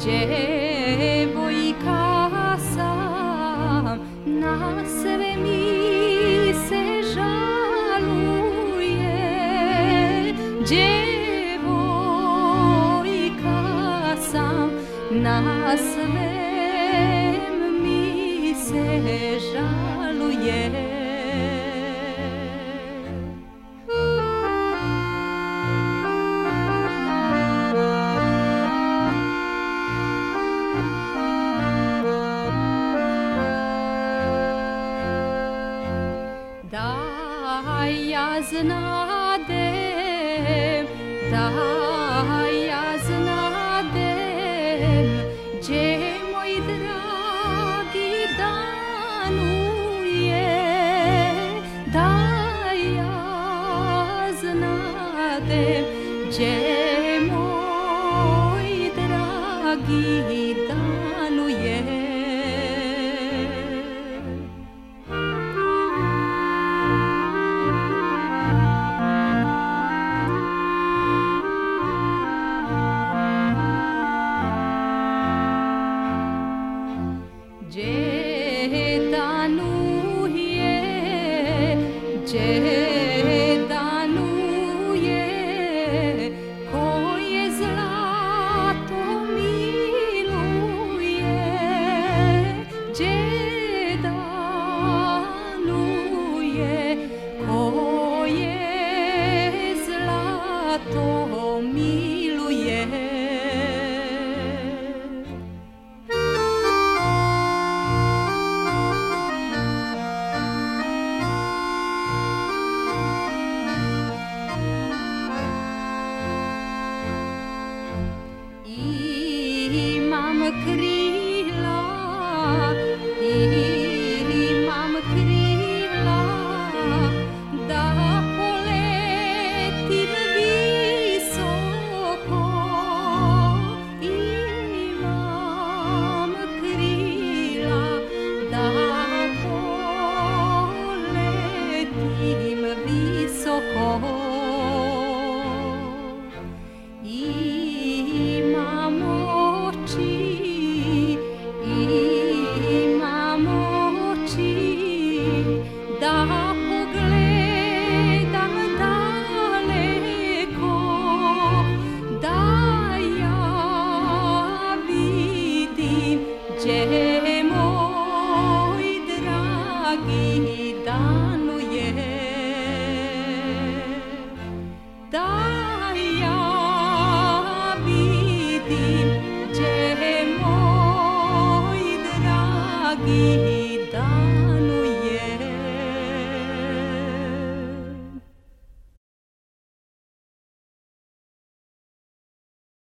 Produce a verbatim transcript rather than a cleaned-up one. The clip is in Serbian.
Djevojka sam, na sve mi se žaluje. Djevojka sam, na sve mi se žaluje. Da ja znadem, da ja znadem, gdje moj dragi danuje. Da ja znadem, gdje moj dragi danuje. Gdje danuje, gdje danuje, koje zlato miluje. Gdje danuje, koje zlato miluje. Imam krila, imam krila, da poletim visoko. Imam krila, da poletim visoko. Imam oči, imam oči, da pogledam daleko, da ja vidim gdje moj dragi danuje. Da ja vidim gdje moj dragi